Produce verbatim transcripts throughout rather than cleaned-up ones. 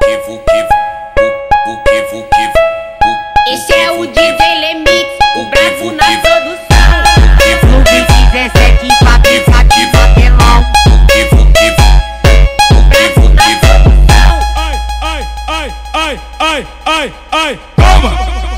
Esse é o D J Lemix, o bravo na produção. No beat dezessete pra pensar que papelão. O bravo na produção. Ai, ai, ai, ai, ai, ai, ai, toma!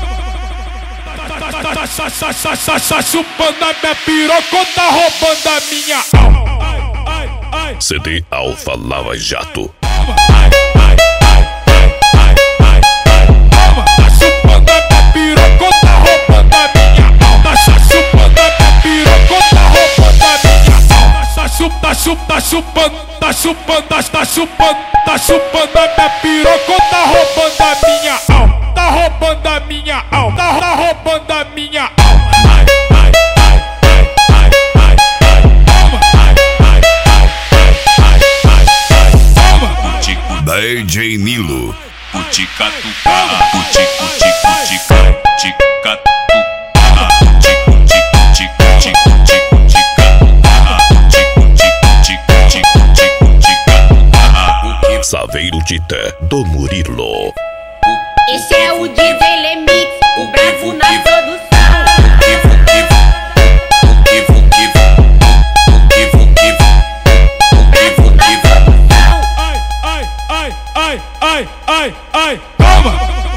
Tá chupando a minha piroca, tá roubando a minha alma. Ai, ai, ai. C D Alfa Lava Jato. Ai, ai, ai, ai, ai, ai, toma! Tá chupando a minha piroca, tá roubando a minha alma. Tá chupando a minha piroca, tá roubando a minha alma. Tá chup, tá chup, tá chupando, tá chupando, tá, tá chupando, tá chupando a minha piroca, tá roubando a minha alma. Tá roubando a minha alma, tá, tá roubando a minha alma. Ai, ai, ai, ai, ai, ai, toma! Ai, ai, ai, ai, ai, ai, toma! D J Nilo. Puticatuca, putic, putic, putica, ticatuca, putic, putic, putic, putic, putic, puticatuca, putic, putic, putic, putic, puticatuca. Saveiro Tité do Murilo. Esse é o D J Lemix, o bravo na produção. Ai, ai, ai, ai, ai, ai, ai, toma!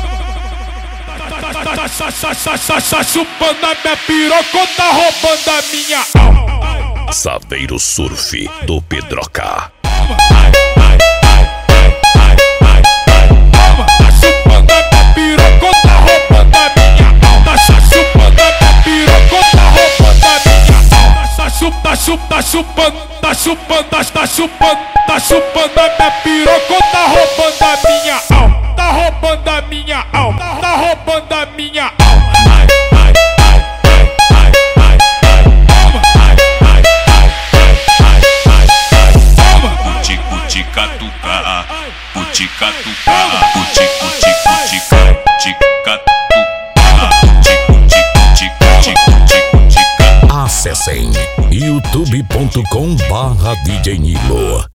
Tá chupando a minha piroca, tá roubando a minha alma. Saveiro Surf do Pedroca. Ai, ai, ai, ai, ai, ai, ai, toma! Tá chupando a minha piroca, tá roubando a minha alma. Tá chupando a minha piroca, tá roubando a minha alma. Tá chup, tá chup, tá chupando, tá chupando, tá, tá chupando, tá chupando a minha piroca, tá roubando a minha alma. Tá roubando a minha alma, tá, tá roubando a minha alma. Ai, ai, ai, ai, ai, ai, toma! Ai, ai, ai, ai, ai, ai, toma! Putic, puticatuca, puticatuca, putic, putic, putica, ticatuca, putic, putic, putic, putic, putic, putica. Acessem youtube ponto com barra D J Nilo.